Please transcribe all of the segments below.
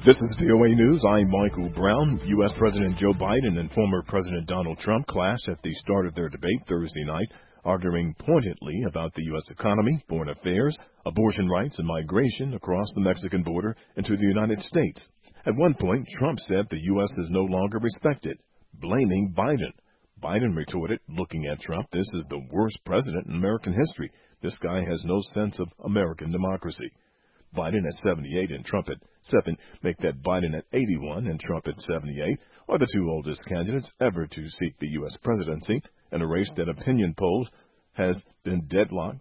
This is VOA News. I'm Michael Brown. U.S. President Joe Biden and former President Donald Trump clashed at the start of their debate Thursday night, arguing pointedly about the U.S. economy, foreign affairs, abortion rights, and migration across the Mexican border into the United States. At one point, Trump said the U.S. is no longer respected, blaming Biden. Biden retorted, looking at Trump, "This is the worst president in American history. This guy has no sense of American democracy." Biden at 78 and Trump at 7 make that Biden at 81 and Trump at 78 are the two oldest candidates ever to seek the U.S. presidency in a race that opinion polls has been deadlocked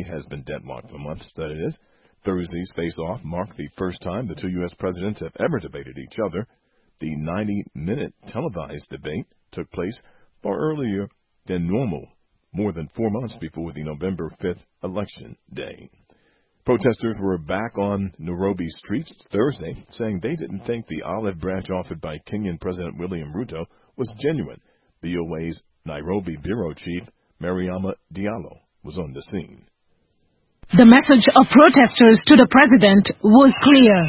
for months, that is. Thursday's face-off marked the first time the two U.S. presidents have ever debated each other. The 90-minute televised debate took place far earlier than normal, more than 4 months before the November 5th election day. Protesters were back on Nairobi streets Thursday, saying they didn't think the olive branch offered by Kenyan President William Ruto was genuine. VOA's Nairobi bureau chief, Mariama Diallo, was on the scene. The message of protesters to the president was clear.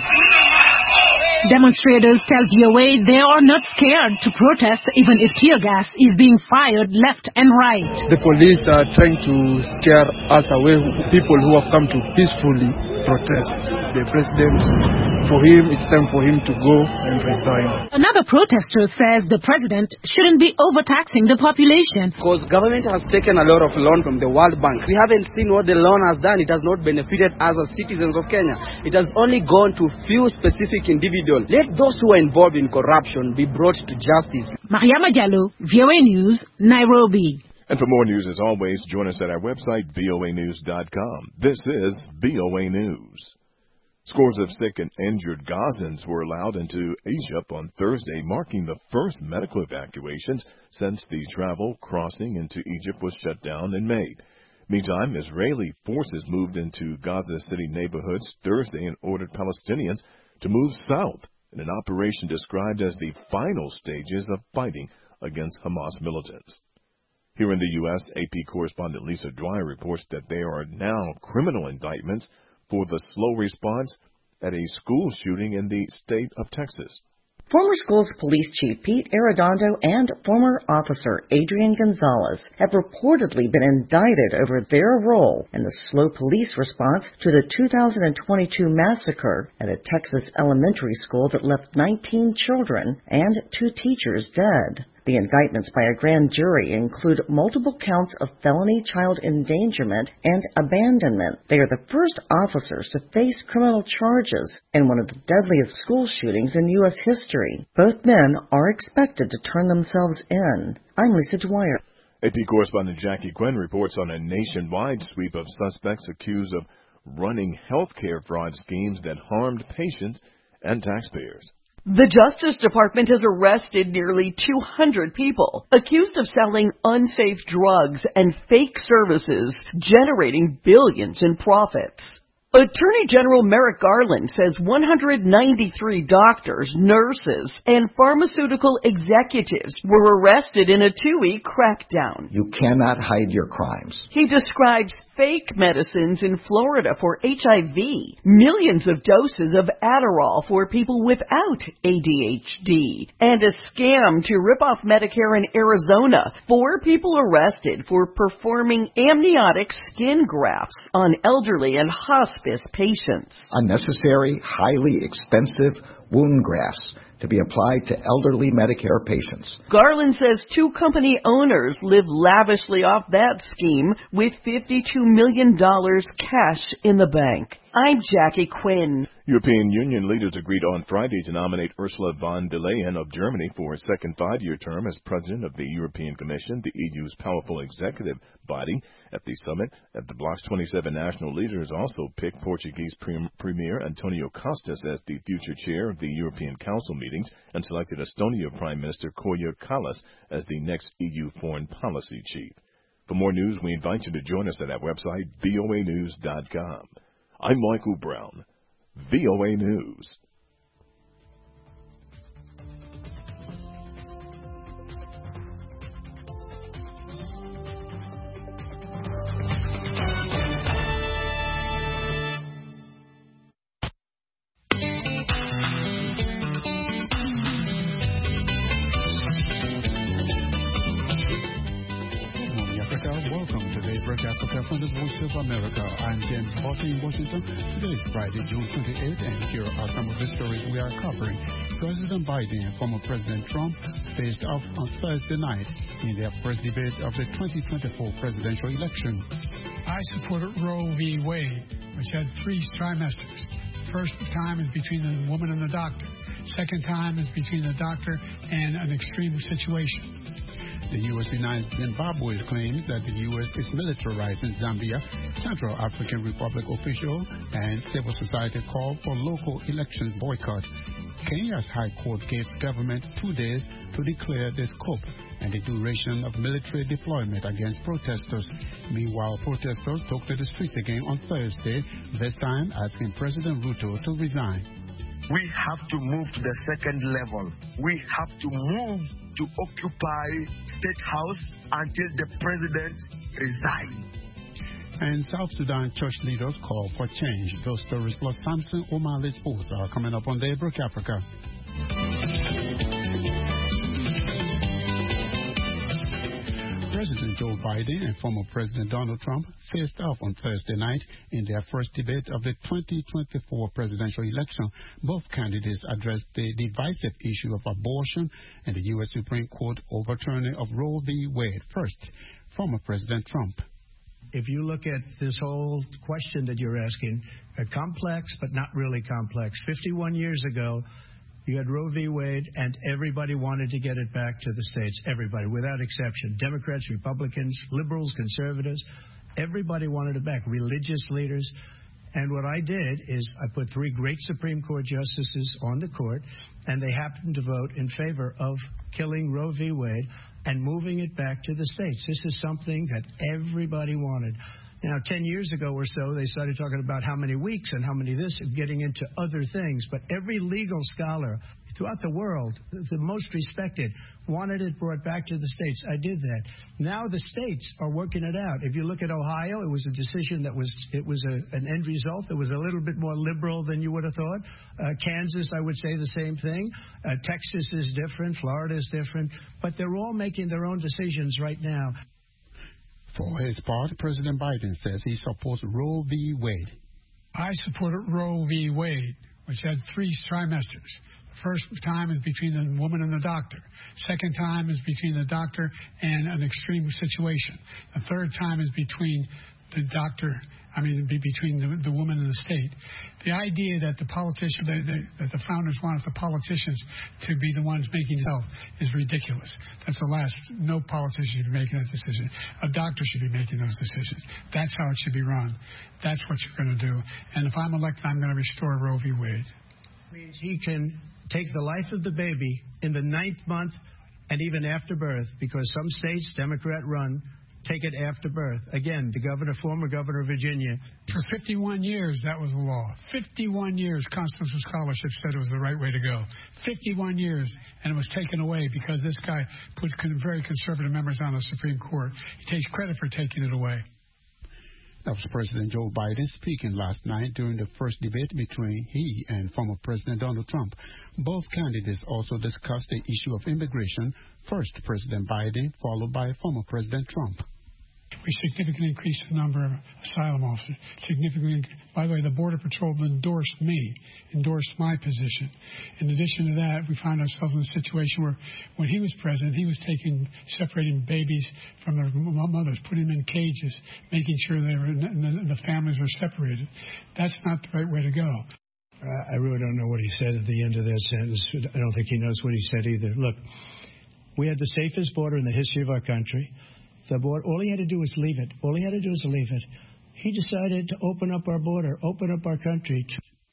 Demonstrators tell VOA they are not scared to protest even if tear gas is being fired left and right. The police are trying to scare us away, people who have come to peacefully protest. The president, for him, it's time for him to go and resign. Another protester says the president shouldn't be overtaxing the population. Because government has taken a lot of loan from the World Bank. We haven't seen what the loan has done. It has not benefited us as citizens of Kenya. It has only gone to few specific individuals. Let those who are involved in corruption be brought to justice. Mariama Diallo, VOA News, Nairobi. And for more news, as always, join us at our website, voanews.com. This is VOA News. Scores of sick and injured Gazans were allowed into Egypt on Thursday, marking the first medical evacuations since the travel crossing into Egypt was shut down in May. Meantime, Israeli forces moved into Gaza City neighborhoods Thursday and ordered Palestinians to move south in an operation described as the final stages of fighting against Hamas militants. Here in the U.S., AP correspondent Lisa Dwyer reports that there are now criminal indictments for the slow response at a school shooting in the state of Texas. Former schools police chief Pete Arredondo and former officer Adrian Gonzalez have reportedly been indicted over their role in the slow police response to the 2022 massacre at a Texas elementary school that left 19 children and 2 teachers dead. The indictments by a grand jury include multiple counts of felony child endangerment and abandonment. They are the first officers to face criminal charges in one of the deadliest school shootings in U.S. history. Both men are expected to turn themselves in. I'm Lisa Dwyer. AP correspondent Jackie Quinn reports on a nationwide sweep of suspects accused of running health care fraud schemes that harmed patients and taxpayers. The Justice Department has arrested nearly 200 people accused of selling unsafe drugs and fake services, generating billions in profits. Attorney General Merrick Garland says 193 doctors, nurses, and pharmaceutical executives were arrested in a 2-week crackdown. You cannot hide your crimes. He describes fake medicines in Florida for HIV, millions of doses of Adderall for people without ADHD, and a scam to rip off Medicare in Arizona. 4 people arrested for performing amniotic skin grafts on elderly and hospice patients. Unnecessary, highly expensive wound grafts to be applied to elderly Medicare patients. Garland says 2 company owners live lavishly off that scheme with $52 million cash in the bank. I'm Jackie Quinn. European Union leaders agreed on Friday to nominate Ursula von der Leyen of Germany for a second 5-year term as president of the European Commission, the EU's powerful executive body. At the summit, the bloc's 27 national leaders also picked Portuguese Premier Antonio Costa as the future chair of the European Council meetings and selected Estonia Prime Minister Kaja Kallas as the next EU foreign policy chief. For more news, we invite you to join us at our website, voanews.com. I'm Michael Brown, VOA News. of America. I'm James Barton in Washington. Today is Friday, June 28th, and here are some of the stories we are covering. President Biden and former President Trump faced off on Thursday night in their first debate of the 2024 presidential election. I supported Roe v. Wade, which had 3 trimesters. First time is between the woman and the doctor. Second time is between the doctor and an extreme situation. The U.S. denies Zimbabwe's claims that the U.S. is militarizing Zambia. Central African Republic official and civil society call for local elections boycott. Kenya's High Court gives government 2 days to declare the scope and the duration of military deployment against protesters. Meanwhile, protesters took to the streets again on Thursday, this time asking President Ruto to resign. We have to move to the second level. We have to move to occupy State House until the president resigns. And South Sudan church leaders call for change. Those stories plus Samson O'Malley Sports are coming up on Daybreak Africa. President Joe Biden and former President Donald Trump faced off on Thursday night in their first debate of the 2024 presidential election. Both candidates addressed the divisive issue of abortion and the U.S. Supreme Court overturning of Roe v. Wade. First, former President Trump. If you look at this whole question that you're asking, complex but not really complex. 51 years ago, you had Roe v. Wade, and everybody wanted to get it back to the states. Everybody, without exception. Democrats, Republicans, liberals, conservatives. Everybody wanted it back. Religious leaders. And what I did is I put 3 great Supreme Court justices on the court, and they happened to vote in favor of killing Roe v. Wade and moving it back to the states. This is something that everybody wanted. Now, 10 years ago or so, they started talking about how many weeks and how many this, and getting into other things. But every legal scholar throughout the world, the most respected, wanted it brought back to the states. I did that. Now the states are working it out. If you look at Ohio, it was a decision that was an end result that was a little bit more liberal than you would have thought. Kansas, I would say the same thing. Texas is different. Florida is different. But they're all making their own decisions right now. For his part, President Biden says he supports Roe v. Wade. I supported Roe v. Wade, which had 3 trimesters. The first time is between the woman and the doctor. Second time is between the doctor and an extreme situation. The third time is between the doctor, between the woman and the state. The idea that the politician, that the founders wanted the politicians to be the ones making health is ridiculous. That's the last. No politician should be making that decision. A doctor should be making those decisions. That's how it should be run. That's what you're going to do. And if I'm elected, I'm going to restore Roe v. Wade. Means he can take the life of the baby in the 9th month and even after birth, because some states, Democrat run, take it after birth. Again, the former governor of Virginia. For 51 years, that was the law. 51 years, Constitutional Scholarship said it was the right way to go. 51 years, and it was taken away because this guy put very conservative members on the Supreme Court. He takes credit for taking it away. That was President Joe Biden speaking last night during the first debate between he and former President Donald Trump. Both candidates also discussed the issue of immigration. First, President Biden, followed by former President Trump. We significantly increased the number of asylum officers. By the way, the Border Patrol endorsed my position. In addition to that, we find ourselves in a situation where when he was president, he was separating babies from their mothers, putting them in cages, making sure the families were separated. That's not the right way to go. I really don't know what he said at the end of that sentence. I don't think he knows what he said either. Look, we had the safest border in the history of our country. The border, all he had to do was leave it. All he had to do was leave it. He decided to open up our border, open up our country.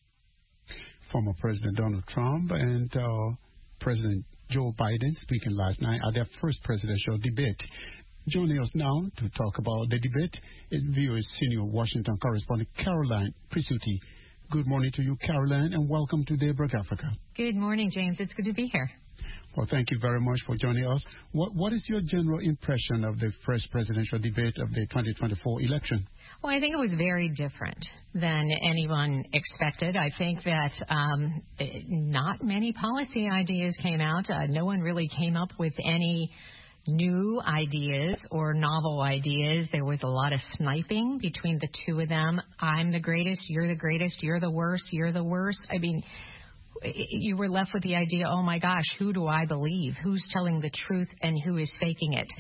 Former President Donald Trump and President Joe Biden speaking last night at their first presidential debate. Joining us now to talk about the debate is VOA's senior Washington correspondent Caroline Prisuti. Good morning to you, Caroline, and welcome to Daybreak Africa. Good morning, James. It's good to be here. Well, thank you very much for joining us. What is your general impression of the first presidential debate of the 2024 election? Well, I think it was very different than anyone expected. I think that not many policy ideas came out. No one really came up with any new ideas or novel ideas. There was a lot of sniping between the two of them. I'm the greatest, you're the worst, you're the worst. I mean, you were left with the idea, oh my gosh, who do I believe? Who's telling the truth and who is faking it?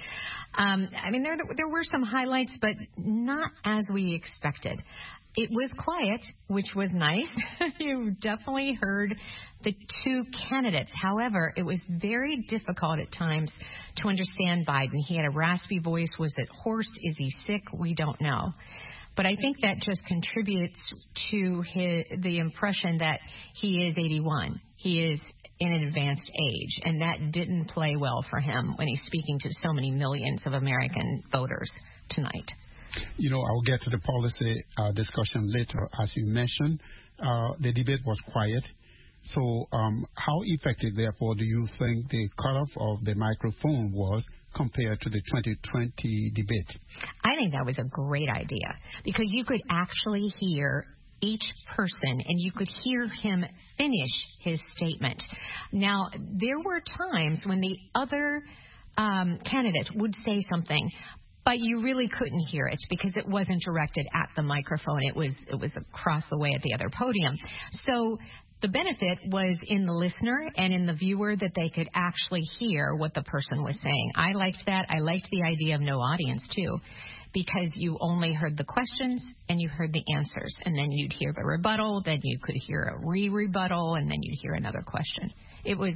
I mean, there were some highlights, but not as we expected. It was quiet, which was nice. You definitely heard the two candidates. However, it was very difficult at times to understand Biden. He had a raspy voice. Was it hoarse? Is he sick? We don't know. But I think that just contributes to the impression that he is 81. He is in an advanced age, and that didn't play well for him when he's speaking to so many millions of American voters tonight. You know, I'll get to the policy discussion later. As you mentioned, the debate was quiet. So how effective, therefore, do you think the cutoff of the microphone was compared to the 2020 debate? I think that was a great idea because you could actually hear each person and you could hear him finish his statement. Now, there were times when the other candidate would say something, but you really couldn't hear it because it wasn't directed at the microphone. It was across the way at the other podium. So the benefit was in the listener and in the viewer that they could actually hear what the person was saying. I liked that. I liked the idea of no audience, too, because you only heard the questions and you heard the answers. And then you'd hear the rebuttal, then you could hear a re-rebuttal, and then you'd hear another question. It was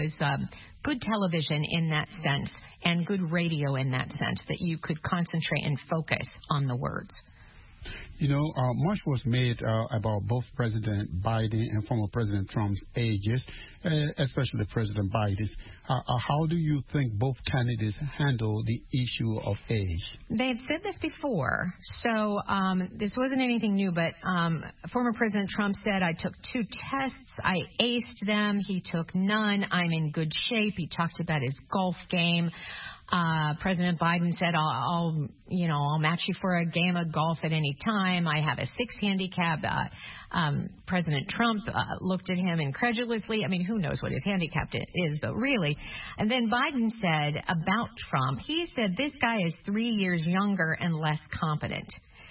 good television in that sense and good radio in that sense, that you could concentrate and focus on the words. You know, much was made about both President Biden and former President Trump's ages, especially President Biden's. How do you think both candidates handle the issue of age? They've said this before, so this wasn't anything new, but former President Trump said, I took 2 tests, I aced them, he took none, I'm in good shape. He talked about his golf game. President Biden said, I'll match you for a game of golf at any time. I have a 6 handicap. President Trump looked at him incredulously. I mean, who knows what his handicap is, but really. And then Biden said about Trump, he said, this guy is 3 years younger and less competent.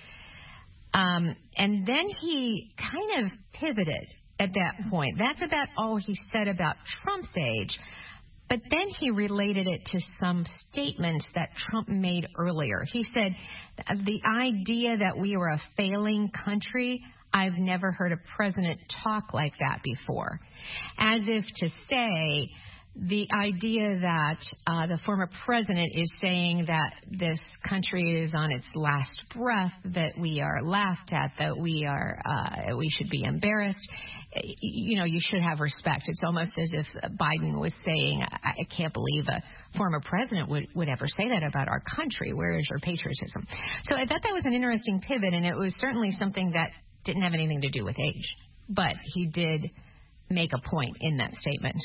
And then he kind of pivoted at that point. That's about all he said about Trump's age. But then he related it to some statements that Trump made earlier. He said, the idea that we were a failing country, I've never heard a president talk like that before. As if to say, the idea that the former president is saying that this country is on its last breath, that we are laughed at, that we should be embarrassed. You should have respect. It's almost as if Biden was saying, I can't believe a former president would ever say that about our country. Where is your patriotism? So I thought that was an interesting pivot, and it was certainly something that didn't have anything to do with age. But he did make a point in that statement.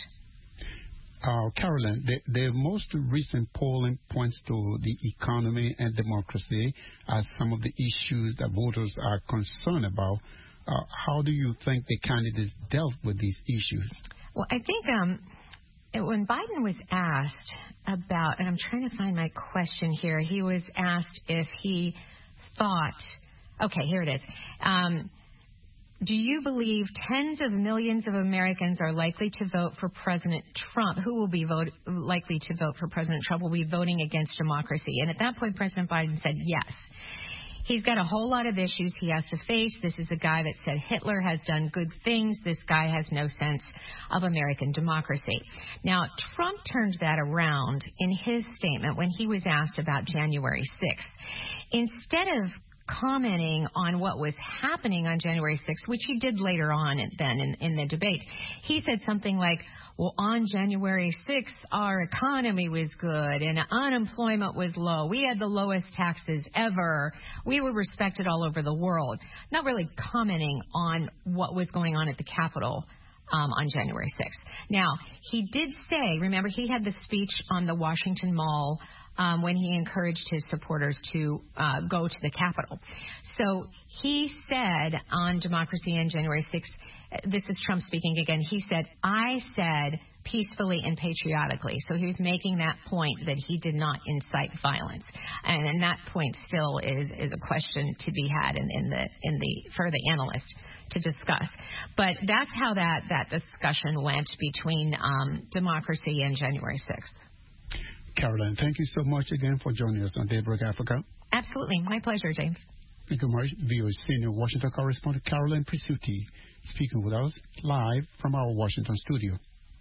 Carolyn, the most recent polling points to the economy and democracy as some of the issues that voters are concerned about. How do you think the candidates dealt with these issues? Well, I think when Biden was asked about, and I'm trying to find my question here, he was asked if he thought, okay, here it is. Do you believe tens of millions of Americans are likely to vote for President Trump? Who will be likely to vote for President Trump will be voting against democracy? And at that point, President Biden said yes. He's got a whole lot of issues he has to face. This is a guy that said Hitler has done good things. This guy has no sense of American democracy. Now, Trump turned that around in his statement when he was asked about January 6th. Instead of commenting on what was happening on January 6th, which he did later on in the debate, he said something like, well, on January 6th, our economy was good and unemployment was low. We had the lowest taxes ever. We were respected all over the world. Not really commenting on what was going on at the Capitol on January 6th. Now, he did say, remember, he had the speech on the Washington Mall when he encouraged his supporters to go to the Capitol. So he said on democracy on January 6th, this is Trump speaking again, he said, I said peacefully and patriotically. So he was making that point that he did not incite violence, and that point still is a question to be had for the analysts to discuss. But that's how that discussion went between democracy and January 6th. Carolyn, thank you so much again for joining us on Daybreak Africa. Absolutely. My pleasure, James. Thank you very much. VOA senior Washington correspondent Carolyn Presutti speaking with us live from our Washington studio.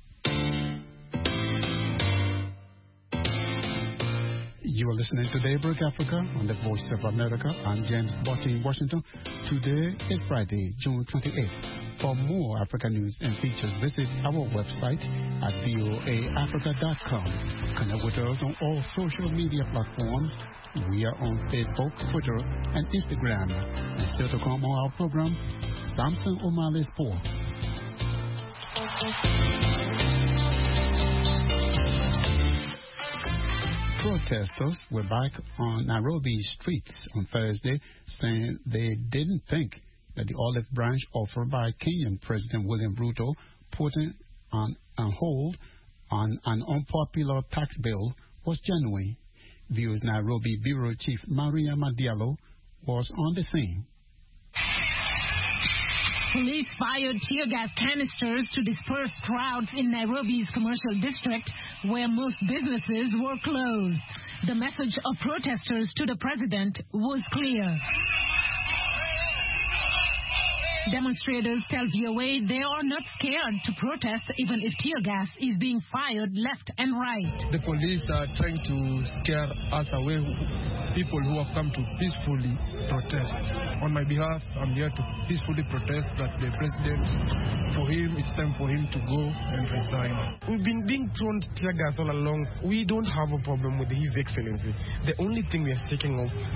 You are listening to Daybreak Africa on the Voice of America. I'm James Botti in Washington. Today is Friday, June 28th. For more Africa news and features, visit our website at voaafrica.com. Connect with us on all social media platforms. We are on Facebook, Twitter, and Instagram. And still to come on our program, Samson O'Malley Sport. Protesters were back on Nairobi streets on Thursday, saying they didn't think that the olive branch offered by Kenyan President William Ruto, putting on hold on an unpopular tax bill, was genuine. VOA's Nairobi Bureau Chief Maria Madiallo was on the scene. Police fired tear gas canisters to disperse crowds in Nairobi's commercial district, where most businesses were closed. The message of protesters to the president was clear. Demonstrators tell VOA they are not scared to protest even if tear gas is being fired left and right. The police are trying to scare us away, people who have come to peacefully protest. On my behalf, I'm here to peacefully protest that the president, for him, it's time for him to go and resign. We've been being thrown tear gas all along. We don't have a problem with His Excellency. The only thing we are seeking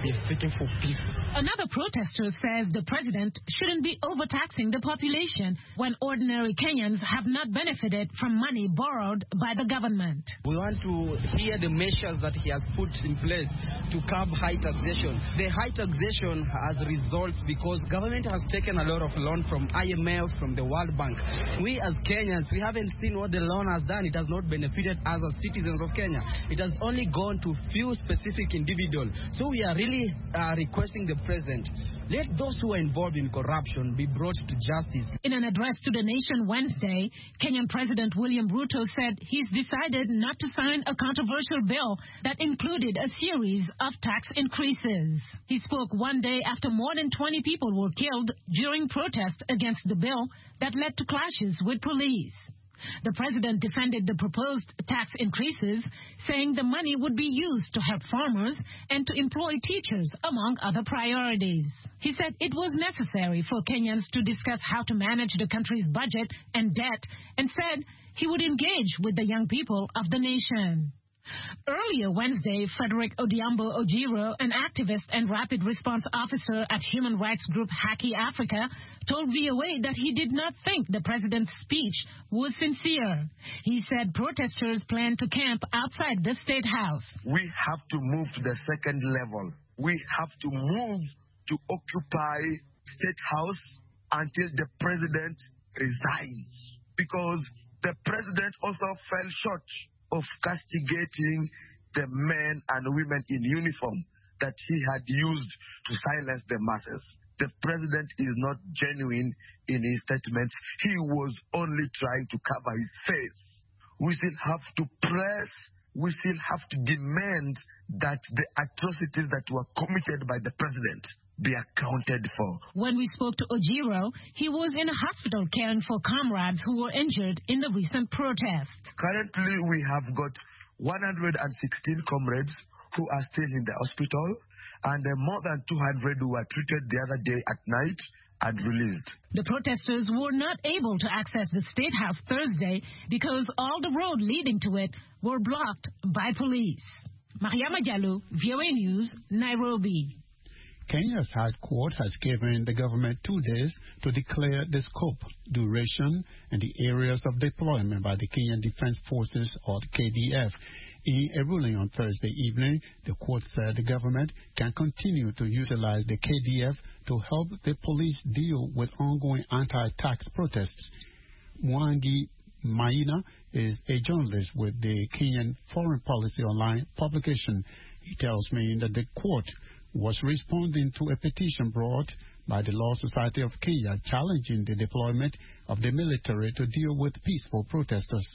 for peace. Another protester says the president shouldn't be overtaxing the population when ordinary Kenyans have not benefited from money borrowed by the government. We want to hear the measures that he has put in place to curb high taxation. The high taxation has results because government has taken a lot of loan from IMF, from the World Bank. We as Kenyans, we haven't seen what the loan has done. It has not benefited us as citizens of Kenya. It has only gone to few specific individuals. So we are really requesting the president, let those who are involved in corruption be brought to justice. In an address to the nation Wednesday, Kenyan President William Ruto said he's decided not to sign a controversial bill that included a series of tax increases. He spoke one day after more than 20 people were killed during protests against the bill that led to clashes with police. The president defended the proposed tax increases, saying the money would be used to help farmers and to employ teachers, among other priorities. He said it was necessary for Kenyans to discuss how to manage the country's budget and debt, and said he would engage with the young people of the nation. Earlier Wednesday, Frederick Odhiambo Ojiro, an activist and rapid response officer at human rights group Haki Africa, told VOA that he did not think the president's speech was sincere. He said protesters plan to camp outside the State House. We have to move to the second level. We have to move to occupy State House until the president resigns. Because the president also fell short of castigating the men and women in uniform that he had used to silence the masses. The president is not genuine in his statements. He was only trying to cover his face. We still have to press. We still have to demand that the atrocities that were committed by the president be accounted for. When we spoke to Ojiro, he was in a hospital caring for comrades who were injured in the recent protests. Currently, we have got 116 comrades who are still in the hospital, and more than 200 who were treated the other day at night and released. The protesters were not able to access the State House Thursday because all the road leading to it were blocked by police. Mariama Diallo, VOA News, Nairobi. Kenya's High Court has given the government 2 days to declare the scope, duration, and the areas of deployment by the Kenyan Defense Forces, or the KDF. In a ruling on Thursday evening, the court said the government can continue to utilize the KDF to help the police deal with ongoing anti-tax protests. Mwangi Maina is a journalist with the Kenyan Foreign Policy Online publication. He tells me that the court was responding to a petition brought by the Law Society of Kenya challenging the deployment of the military to deal with peaceful protesters.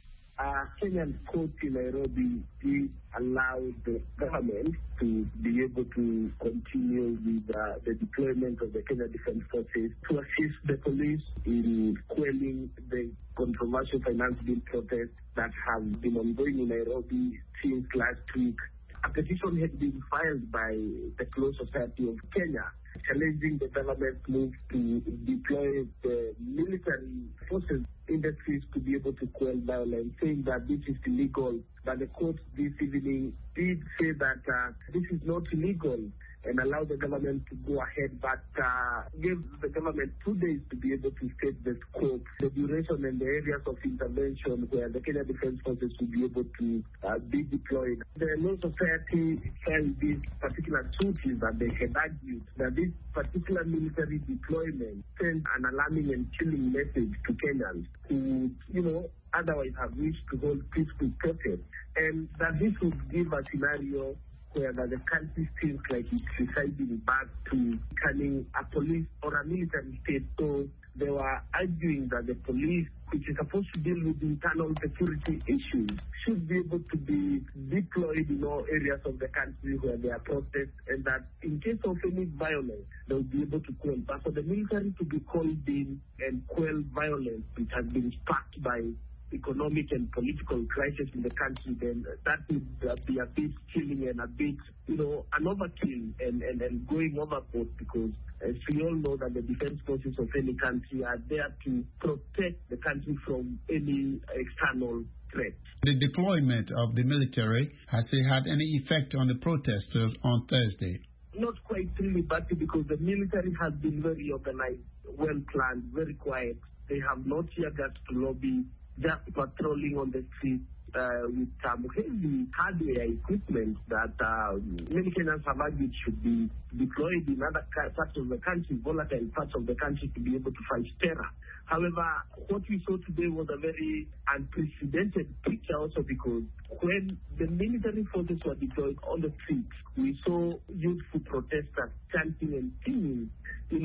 Kenyan court in Nairobi did allow the government to be able to continue with the deployment of the Kenya Defense Forces to assist the police in quelling the controversial finance bill protests that have been ongoing in Nairobi since last week. A petition had been filed by the Law Society of Kenya challenging the government's move to deploy the military forces in the streets to be able to quell violence, saying that this is illegal. But the court this evening did say that this is not illegal and allow the government to go ahead, but give the government 2 days to be able to state the scope, the duration and the areas of intervention where the Kenya Defense Forces will be able to be deployed. The Law Society felt this particular truth is that they had argued that this particular military deployment sends an alarming and chilling message to Kenyans who, otherwise have wished to hold peaceful protests, and that this would give a scenario where the country feels like it's residing back to becoming a police or a military state. So they were arguing that the police, which is supposed to deal with internal security issues, should be able to be deployed in all areas of the country where there are protests, and that in case of any violence, they'll be able to quell. But for the military to be called in and quell violence, which has been sparked by economic and political crisis in the country, then that would be a bit chilling and a bit, an overkill and going overboard, because as we all know that the defense forces of any country are there to protect the country from any external threat. The deployment of the military, has it had any effect on the protesters on Thursday? Not quite really, but because the military has been very organized, well planned, very quiet. They have not yet got to lobby, just patrolling on the streets with heavy hardware equipment that many Kenyans have argued should be deployed in other parts of the country, volatile parts of the country, to be able to fight terror. However, what we saw today was a very unprecedented picture also, because when the military forces were deployed on the streets, we saw youthful protesters chanting and singing,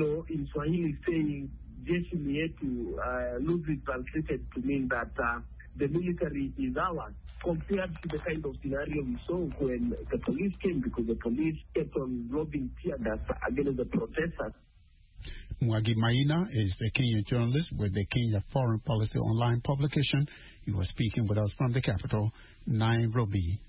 in Swahili, saying, Jeshi ni yetu, loosely translated to mean that the military is ours, compared to the kind of scenario we saw when the police came, because the police kept on lobbing tear gas against the protesters. Mwangi Maina is a Kenyan journalist with the Kenya Foreign Policy Online publication. He was speaking with us from the capital, Nairobi.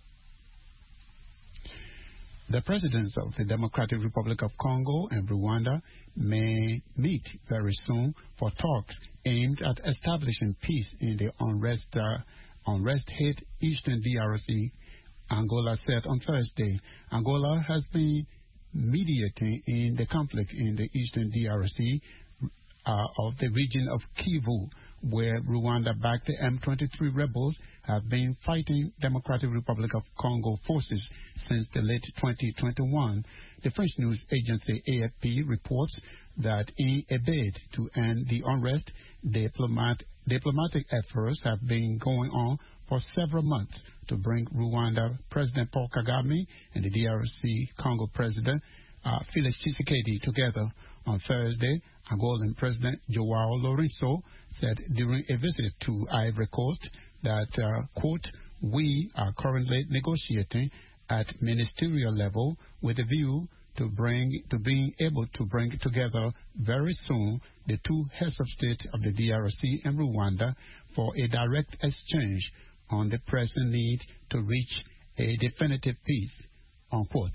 The presidents of the Democratic Republic of Congo and Rwanda may meet very soon for talks aimed at establishing peace in the unrest-hit Eastern DRC, Angola said on Thursday. Angola has been mediating in the conflict in the Eastern DRC of the region of Kivu, where Rwanda-backed M23 rebels have been fighting Democratic Republic of Congo forces since the late 2021. The French news agency AFP reports that in a bid to end the unrest, diplomatic efforts have been going on for several months to bring Rwanda President Paul Kagame and the DRC Congo President Felix Tshisekedi together. On Thursday, Angolan President João Lourenço said during a visit to Ivory Coast that, quote, we are currently negotiating at ministerial level with a view to being able to bring together very soon the two heads of state of the DRC and Rwanda for a direct exchange on the pressing need to reach a definitive peace, unquote.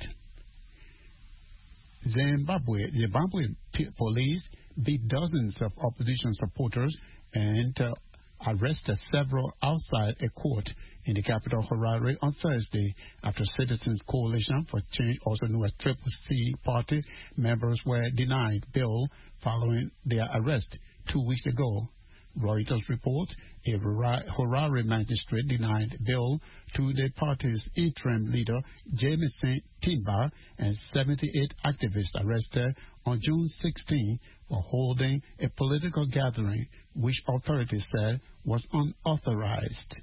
Zimbabwe police beat dozens of opposition supporters and arrested several outside a court in the capital Harare on Thursday after Citizens Coalition for Change, also known as Triple C Party, members were denied bail following their arrest 2 weeks ago. Reuters report a Harare magistrate denied bail to the party's interim leader, Jameson Timba, and 78 activists arrested on June 16 for holding a political gathering which authorities said was unauthorized.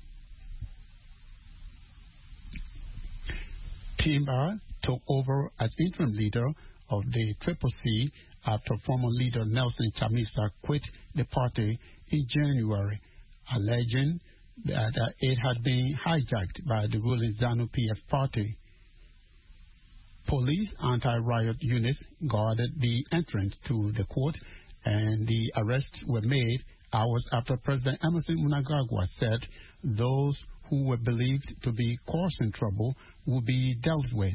Timba took over as interim leader of the CCC after former leader Nelson Chamisa quit the party in January, alleging that it had been hijacked by the ruling ZANU-PF party. Police anti-riot units guarded the entrance to the court, and the arrests were made hours after President Emmerson Mnangagwa said those who were believed to be causing trouble would be dealt with.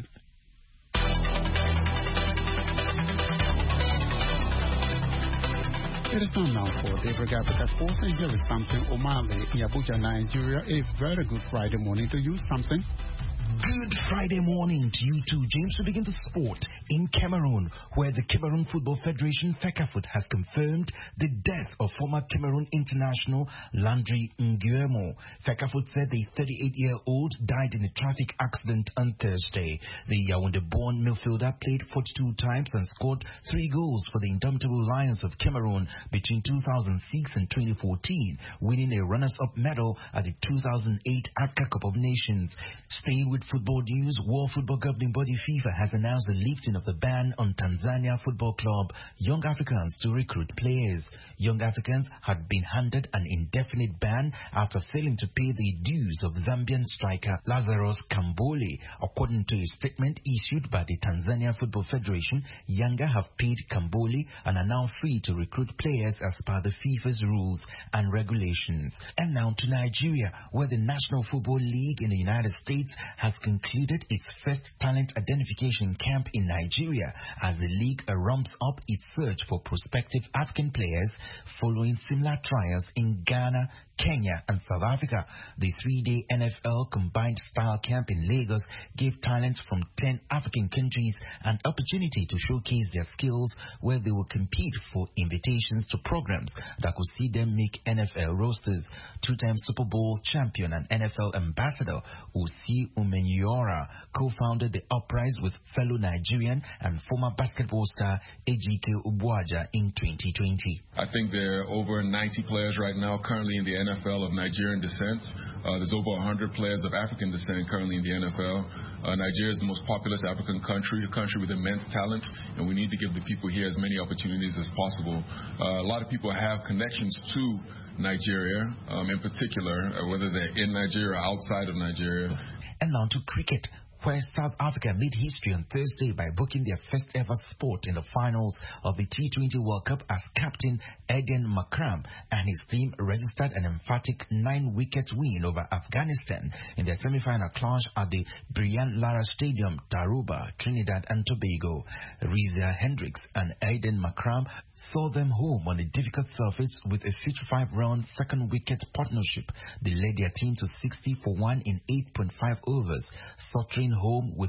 It is time now for Daybreak Africa Sports, and here is Samson Omale in Abuja, Nigeria. A very good Friday morning to you, Samson. Good Friday morning to you too, James. We begin the sport in Cameroon, where the Cameroon Football Federation, FECAFOOT, has confirmed the death of former Cameroon international Landry Nguemo. FECAFOOT said the 38-year-old died in a traffic accident on Thursday. The Yaoundé-born midfielder played 42 times and scored 3 goals for the indomitable Lions of Cameroon between 2006 and 2014, winning a runners-up medal at the 2008 Africa Cup of Nations. Staying with football news, World Football Governing Body FIFA has announced the lifting of the ban on Tanzania Football Club Young Africans to recruit players. Young Africans had been handed an indefinite ban after failing to pay the dues of Zambian striker Lazarus Kambole. According to a statement issued by the Tanzania Football Federation, Yanga have paid Kambole and are now free to recruit players as per the FIFA's rules and regulations. And now to Nigeria, where the National Football League in the United States has concluded its first talent identification camp in Nigeria as the league ramps up its search for prospective African players following similar trials in Ghana, Kenya and South Africa. The 3-day NFL combined style camp in Lagos gave talents from 10 African countries an opportunity to showcase their skills, where they will compete for invitations to programs that could see them make NFL rosters. Two-time Super Bowl champion and NFL ambassador Osi Umenyiora co-founded the Uprise with fellow Nigerian and former basketball star Ejike Ubuaja in 2020. I think there are over 90 players right now currently in the NFL of Nigerian descent. There's over 100 players of African descent currently in the NFL. Nigeria is the most populous African country, a country with immense talent, and we need to give the people here as many opportunities as possible. A lot of people have connections to Nigeria, in particular, whether they're in Nigeria or outside of Nigeria. And now to cricket, where South Africa made history on Thursday by booking their first ever spot in the finals of the T20 World Cup as captain Aiden Markram and his team registered an emphatic 9-wicket win over Afghanistan in their semi-final clash at the Brian Lara Stadium, Tarouba, Trinidad and Tobago. Rizia Hendricks and Aiden Markram saw them home on a difficult surface with a 55-run second-wicket partnership. They led their team to 60 for 1 in 8.5 overs, sauntering home with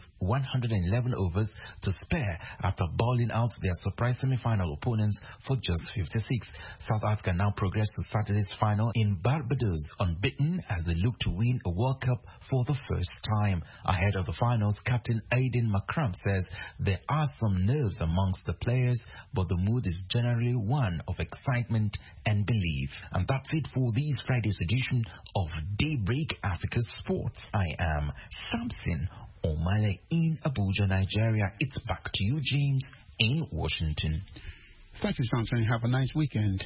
111 overs to spare after bowling out their surprise semi-final opponents for just 56. South Africa now progress to Saturday's final in Barbados unbeaten as they look to win a World Cup for the first time. Ahead of the finals, Captain Aiden Markram says there are some nerves amongst the players, but the mood is generally one of excitement and belief. And that's it for this Friday's edition of Daybreak Africa Sports. I am Samson Omale in Abuja, Nigeria. It's back to you, James, in Washington. Thank you, Samson. Have a nice weekend.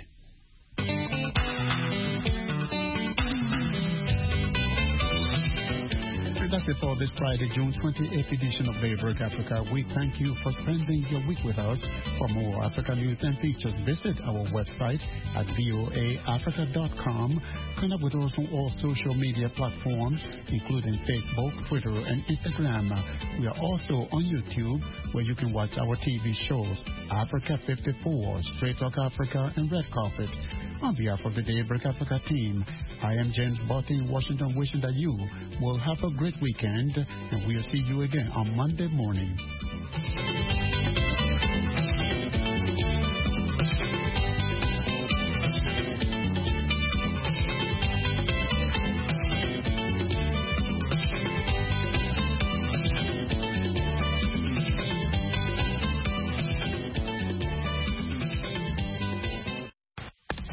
That's it for this Friday, June 28th edition of Daybreak Africa. We thank you for spending your week with us. For more Africa news and features, visit our website at voaafrica.com. Connect with us on all social media platforms, including Facebook, Twitter, and Instagram. We are also on YouTube, where you can watch our TV shows, Africa 54, Straight Talk Africa, and Red Carpet. On behalf of the Daybreak Africa team, I am James Barton in Washington, wishing that you will have a great weekend, and we'll see you again on Monday morning.